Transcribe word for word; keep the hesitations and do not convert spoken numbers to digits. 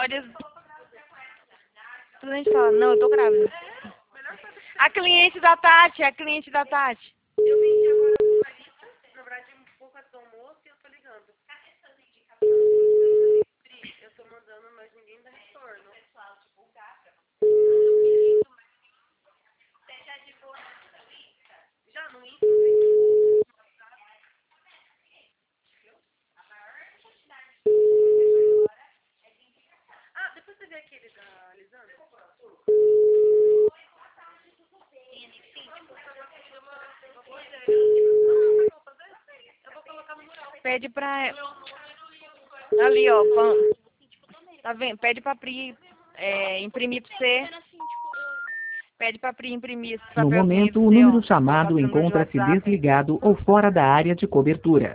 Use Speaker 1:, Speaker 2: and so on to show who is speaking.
Speaker 1: Pode... A gente fala, não, eu tô grávida. A cliente da Tati, a cliente da Tati.
Speaker 2: Eu vendi agora uma lista, na verdade, um pouco antes do almoço e eu tô ligando. Cadê essas indicações? Pri, eu tô mandando, mas ninguém dá retorno. Pessoal, divulgar pra você. Você já divulgou no Insta? Já no Insta? Ah, depois você vê aquele da Lisandra?
Speaker 1: Pede pra... Ali, ó. Pão. Tá vendo? Pede pra Pri é, imprimir pra você. Pede pra Pri imprimir esse
Speaker 3: No
Speaker 1: papelzinho
Speaker 3: momento,
Speaker 1: pra
Speaker 3: o
Speaker 1: você, ó.
Speaker 3: número chamado
Speaker 1: Coloca no número de
Speaker 3: encontra-se
Speaker 1: WhatsApp.
Speaker 3: desligado ou fora da área de cobertura.